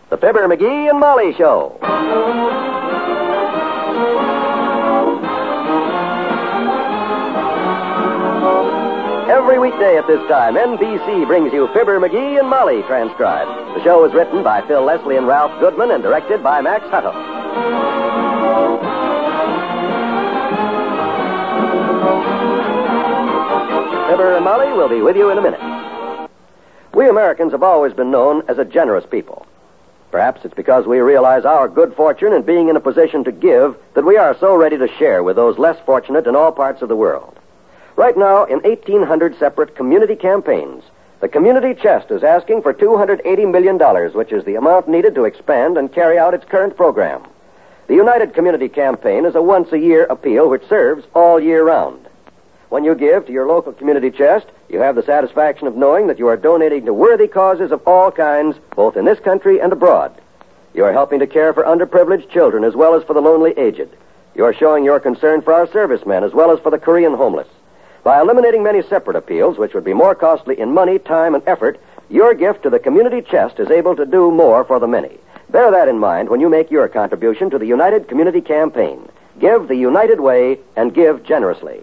The Fibber, McGee, and Molly Show. Every weekday at this time, NBC brings you Fibber, McGee, and Molly transcribed. The show is written by Phil Leslie and Ralph Goodman and directed by Max Hutto. Fibber and Molly will be with you in a minute. We Americans have always been known as a generous people. Perhaps it's because we realize our good fortune in being in a position to give that we are so ready to share with those less fortunate in all parts of the world. Right now, in 1,800 separate community campaigns, the Community Chest is asking for $280 million, which is the amount needed to expand and carry out its current program. The United Community Campaign is a once-a-year appeal which serves all year round. When you give to your local community chest, you have the satisfaction of knowing that you are donating to worthy causes of all kinds, both in this country and abroad. You are helping to care for underprivileged children as well as for the lonely aged. You are showing your concern for our servicemen as well as for the Korean homeless. By eliminating many separate appeals, which would be more costly in money, time, and effort, your gift to the community chest is able to do more for the many. Bear that in mind when you make your contribution to the United Community Campaign. Give the United Way and give generously.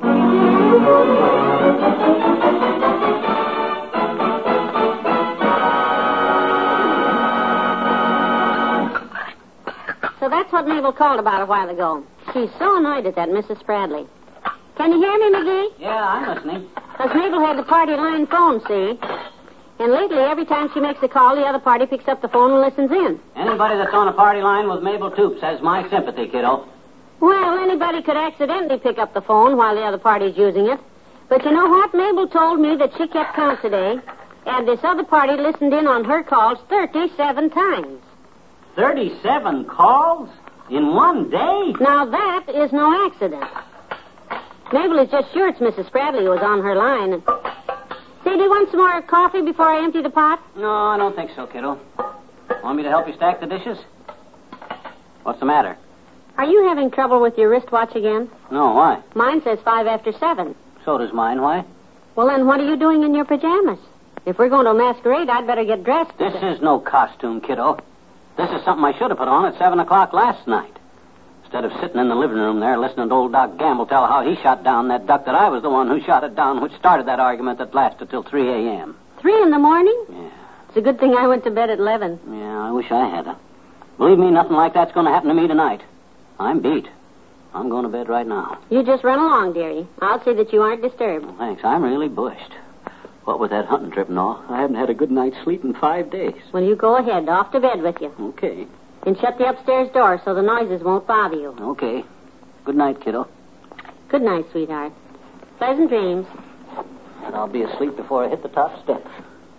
So that's what Mabel called about a while ago. She's so annoyed at that Mrs. Spradley. Can you hear me, McGee? Yeah, I'm listening. Because Mabel had the party line phone, see? And lately, every time she makes a call, the other party picks up the phone and listens in. Anybody that's on a party line with Mabel Toops has my sympathy, kiddo. Well, anybody could accidentally pick up the phone while the other party's using it. But you know what? Mabel told me that she kept count today, and this other party listened in on her calls 37 times. 37 calls? In one day? Now, that is no accident. Mabel is just sure it's Mrs. Spradley who was on her line. Say, do you want some more coffee before I empty the pot? No, I don't think so, kiddo. Want me to help you stack the dishes? What's the matter? Are you having trouble with your wristwatch again? No, why? Mine says 5 after 7. So does mine. Why? Well, then what are you doing in your pajamas? If we're going to a masquerade, I'd better get dressed. This is no costume, kiddo. This is something I should have put on at 7 o'clock last night. Instead of sitting in the living room there listening to old Doc Gamble tell how he shot down that duck that I was the one who shot it down, which started that argument that lasted till 3 a.m. 3 in the morning? Yeah. It's a good thing I went to bed at 11. Yeah, I wish I had. Believe me, nothing like that's going to happen to me tonight. I'm beat. I'm going to bed right now. You just run along, dearie. I'll see that you aren't disturbed. Well, thanks. I'm really bushed. What with that hunting trip and all, I haven't had a good night's sleep in 5 days. Well, you go ahead. Off to bed with you. Okay. And shut the upstairs door so the noises won't bother you. Okay. Good night, kiddo. Good night, sweetheart. Pleasant dreams. And I'll be asleep before I hit the top steps.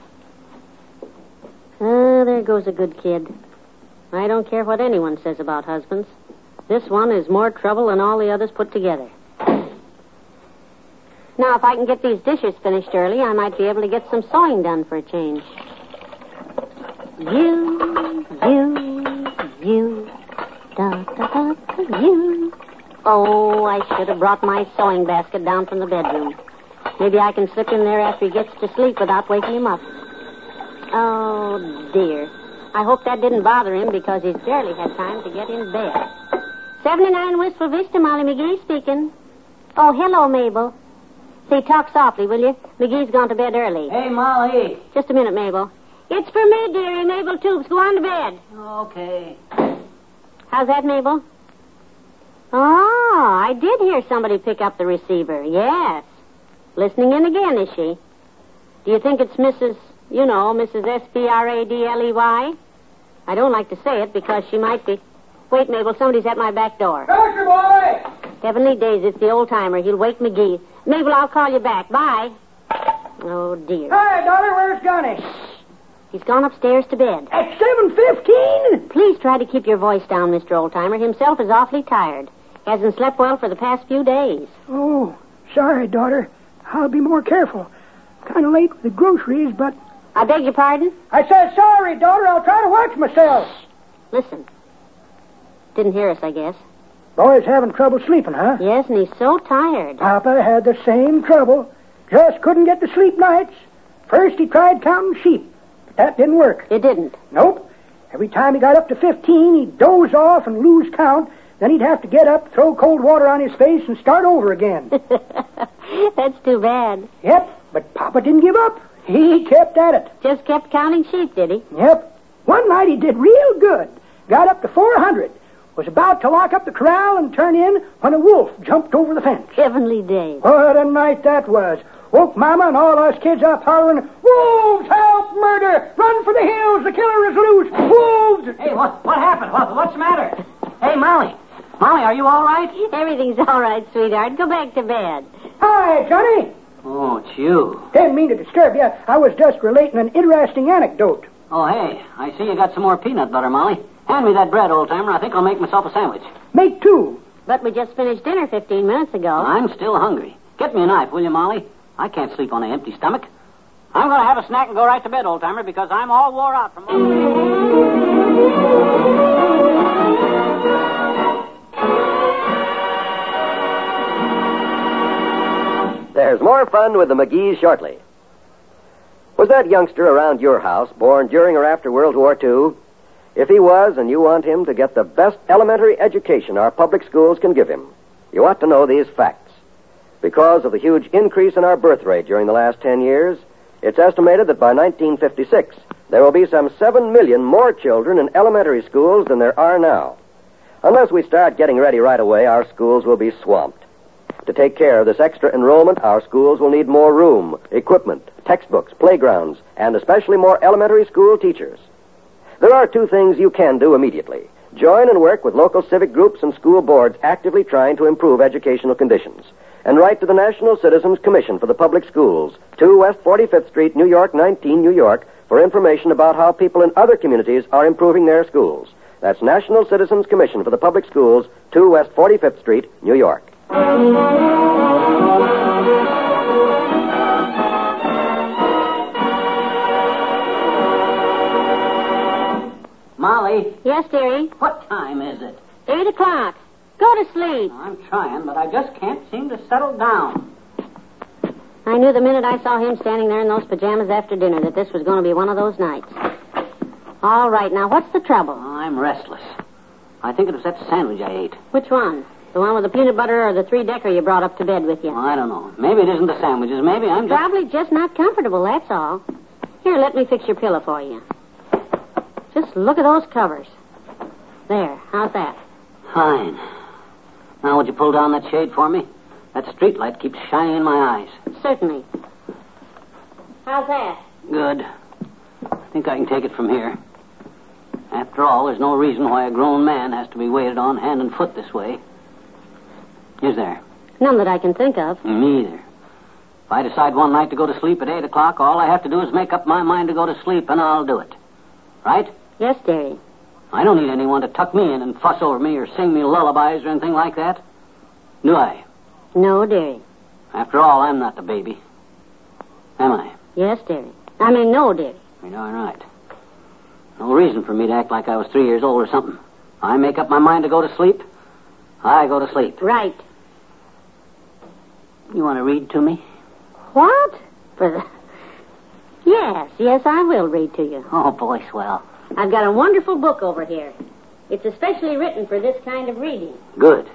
Ah, there goes a good kid. I don't care what anyone says about husbands. This one is more trouble than all the others put together. Now, if I can get these dishes finished early, I might be able to get some sewing done for a change. You, da, da, da, da, you. Oh, I should have brought my sewing basket down from the bedroom. Maybe I can slip in there after he gets to sleep without waking him up. Oh, dear. I hope that didn't bother him because he's barely had time to get in bed. 79 Wistful Vista, Molly McGee speaking. Oh, hello, Mabel. Say, talk softly, will you? McGee's gone to bed early. Hey, Molly. Just a minute, Mabel. It's for me, dearie, Mabel Toops. Go on to bed. Okay. How's that, Mabel? Oh, I did hear somebody pick up the receiver. Yes. Listening in again, is she? Do you think it's Mrs. Spradley? I don't like to say it because she might be... Wait, Mabel, somebody's at my back door. Doctor boy! Heavenly days, it's the old-timer. He'll wake McGee. Mabel, I'll call you back. Bye. Oh, dear. Hi, daughter, where's Gunny? He's gone upstairs to bed. At 7:15? Please try to keep your voice down, Mr. Oldtimer. Himself is awfully tired. Hasn't slept well for the past few days. Oh, sorry, daughter. I'll be more careful. Kind of late with the groceries, but... I beg your pardon? I said sorry, daughter. I'll try to watch myself. Listen. Didn't hear us, I guess. Boy's having trouble sleeping, huh? Yes, and he's so tired. Papa had the same trouble. Just couldn't get to sleep nights. First he tried counting sheep, but that didn't work. It didn't. Nope. Every time he got up to 15, he'd doze off and lose count. Then he'd have to get up, throw cold water on his face, and start over again. That's too bad. Yep, but Papa didn't give up. He kept at it. Just kept counting sheep, did he? Yep. One night he did real good. Got up to 400. Was about to lock up the corral and turn in when a wolf jumped over the fence. Heavenly day. What a night that was. Woke Mama and all us kids up hollering, "Wolves, help, murder! Run for the hills, the killer is loose! Wolves!" Hey, what happened? What's the matter? Hey, Molly. Molly, are you all right? Everything's all right, sweetheart. Go back to bed. Hi, Johnny. Oh, it's you. Didn't mean to disturb you. I was just relating an interesting anecdote. Oh, hey, I see you got some more peanut butter, Molly. Hand me that bread, old-timer. I think I'll make myself a sandwich. Make two. But we just finished dinner 15 minutes ago. I'm still hungry. Get me a knife, will you, Molly? I can't sleep on an empty stomach. I'm going to have a snack and go right to bed, old-timer, because I'm all wore out from all There's more fun with the McGees shortly. Was that youngster around your house born during or after World War II? If he was, and you want him to get the best elementary education our public schools can give him, you ought to know these facts. Because of the huge increase in our birth rate during the last 10 years, it's estimated that by 1956, there will be some 7 million more children in elementary schools than there are now. Unless we start getting ready right away, our schools will be swamped. To take care of this extra enrollment, our schools will need more room, equipment, textbooks, playgrounds, and especially more elementary school teachers. There are two things you can do immediately. Join and work with local civic groups and school boards actively trying to improve educational conditions. And write to the National Citizens Commission for the Public Schools, 2 West 45th Street, New York, 19, New York, for information about how people in other communities are improving their schools. That's National Citizens Commission for the Public Schools, 2 West 45th Street, New York. Molly. Yes, dearie? What time is it? 8 o'clock. Go to sleep. I'm trying, but I just can't seem to settle down. I knew the minute I saw him standing there in those pajamas after dinner that this was going to be one of those nights. All right, now, what's the trouble? I'm restless. I think it was that sandwich I ate. Which one? The one with the peanut butter or the 3-decker you brought up to bed with you? Well, I don't know. Maybe it isn't the sandwiches. Maybe I'm just... Probably just not comfortable, that's all. Here, let me fix your pillow for you. Just look at those covers. There, how's that? Fine. Now, would you pull down that shade for me? That street light keeps shining in my eyes. Certainly. How's that? Good. I think I can take it from here. After all, there's no reason why a grown man has to be waited on hand and foot this way. Is there? None that I can think of. Me either. If I decide one night to go to sleep at 8 o'clock, all I have to do is make up my mind to go to sleep, and I'll do it. Right? Yes, dearie. I don't need anyone to tuck me in and fuss over me or sing me lullabies or anything like that. Do I? No, dearie. After all, I'm not the baby. Am I? Yes, dearie. I mean, no, dearie. You're darn right. No reason for me to act like I was 3 years old or something. I make up my mind to go to sleep, I go to sleep. Right. You want to read to me? What? Yes, I will read to you. Oh, boy, swell. I've got a wonderful book over here. It's especially written for this kind of reading. Good.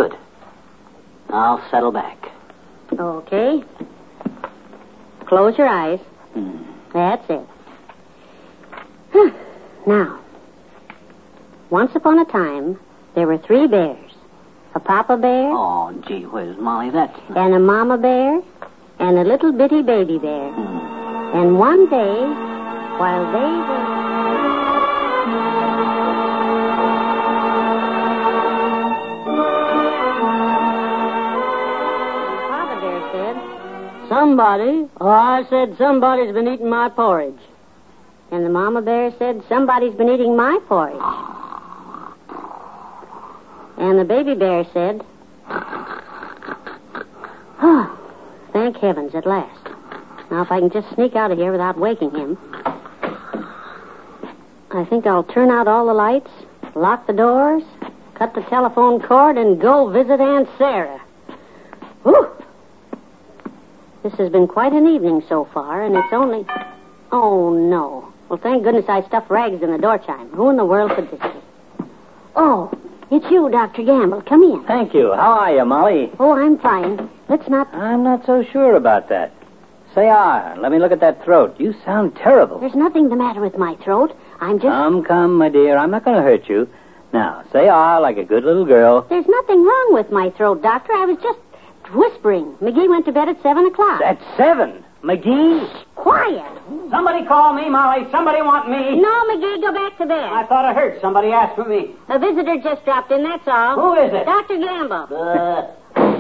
I'll settle back. Okay. Close your eyes. That's it. Now, once upon a time, there were 3 bears. A papa bear. Oh, gee whiz, Molly, that's... And a mama bear. And a little bitty baby bear. And one day, while they were... Papa bear said, "Somebody." Oh, I said, "Somebody's been eating my porridge." And the mama bear said, "Somebody's been eating my porridge." And the baby bear said, "Oh, thank heavens, at last. Now, if I can just sneak out of here without waking him. I think I'll turn out all the lights, lock the doors, cut the telephone cord, and go visit Aunt Sarah. Whew! This has been quite an evening so far, and it's only... Oh, no. Well, thank goodness I stuffed rags in the door chime. Who in the world could this be? Oh, it's you, Dr. Gamble. Come in. Thank you. How are you, Molly? Oh, I'm fine. Let's not... I'm not so sure about that. Say let me look at that throat. You sound terrible. There's nothing the matter with my throat. I'm just... Come, my dear. I'm not going to hurt you. Now, say like a good little girl. There's nothing wrong with my throat, Doctor. I was just whispering. McGee went to bed at 7 o'clock. At 7? McGee? Quiet. Somebody call me, Molly. Somebody want me. No, McGee, go back to bed. I thought I heard somebody ask for me. A visitor just dropped in, that's all. Who is it? Dr. Gamble.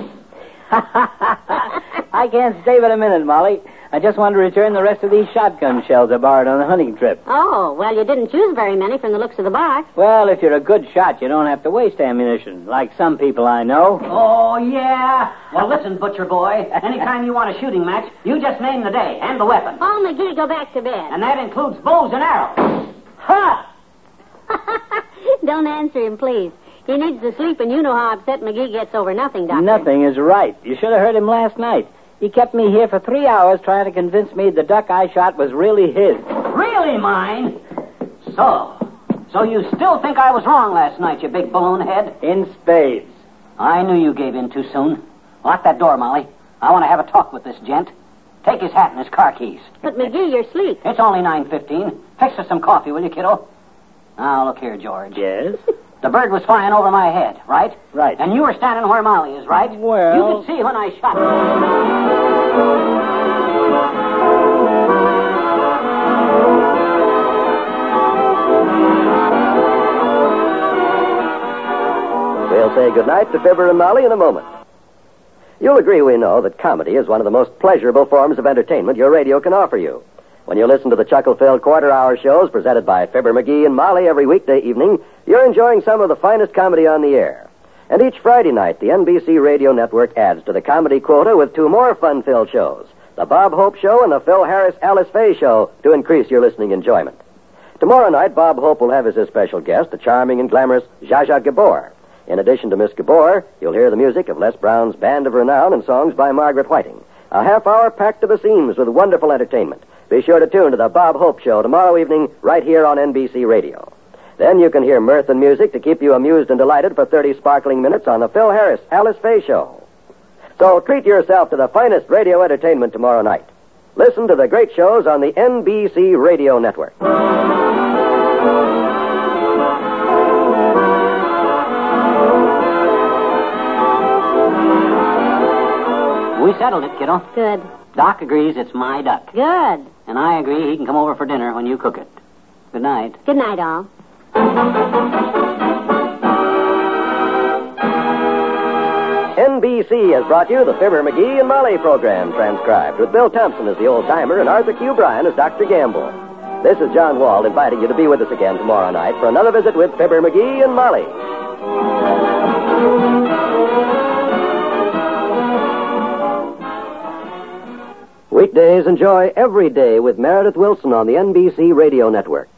I can't stay but a minute, Molly. I just want to return the rest of these shotgun shells I borrowed on the hunting trip. Oh, well, you didn't choose very many from the looks of the box. Well, if you're a good shot, you don't have to waste ammunition, like some people I know. Oh, yeah. Well, listen, Butcher Boy. Anytime you want a shooting match, you just name the day and the weapon. Oh, McGee, go back to bed. And that includes bows and arrows. Ha! Don't answer him, please. He needs to sleep, and you know how upset McGee gets over nothing, Doctor. Nothing is right. You should have heard him last night. He kept me here for 3 hours trying to convince me the duck I shot was really his. Really mine? So you still think I was wrong last night, you big balloon head? In spades. I knew you gave in too soon. Lock that door, Molly. I want to have a talk with this gent. Take his hat and his car keys. But, McGee, you're asleep. It's only 9:15. Fix us some coffee, will you, kiddo? Now, look here, George. Yes? The bird was flying over my head, right? Right. And you were standing where Molly is, right? Well... You could see when I shot her. We'll say goodnight to Fibber and Molly in a moment. You'll agree we know that comedy is one of the most pleasurable forms of entertainment your radio can offer you. When you listen to the chuckle-filled quarter-hour shows presented by Fibber, McGee, and Molly every weekday evening, you're enjoying some of the finest comedy on the air. And each Friday night, the NBC Radio Network adds to the comedy quota with 2 more fun-filled shows, the Bob Hope Show and the Phil Harris-Alice Faye Show, to increase your listening enjoyment. Tomorrow night, Bob Hope will have as his special guest the charming and glamorous Zsa Zsa Gabor. In addition to Miss Gabor, you'll hear the music of Les Brown's Band of Renown and songs by Margaret Whiting. A half hour packed to the seams with wonderful entertainment. Be sure to tune to the Bob Hope Show tomorrow evening right here on NBC Radio. Then you can hear mirth and music to keep you amused and delighted for 30 sparkling minutes on the Phil Harris-Alice Faye Show. So treat yourself to the finest radio entertainment tomorrow night. Listen to the great shows on the NBC Radio Network. We settled it, kiddo. Good. Doc agrees it's my duck. Good. And I agree he can come over for dinner when you cook it. Good night. Good night, all. NBC has brought you the Fibber, McGee, and Molly program, transcribed with Bill Thompson as the old-timer and Arthur Q. Bryan as Dr. Gamble. This is John Wald inviting you to be with us again tomorrow night for another visit with Fibber, McGee, and Molly. Weekdays enjoy every day with Meredith Wilson on the NBC Radio Network.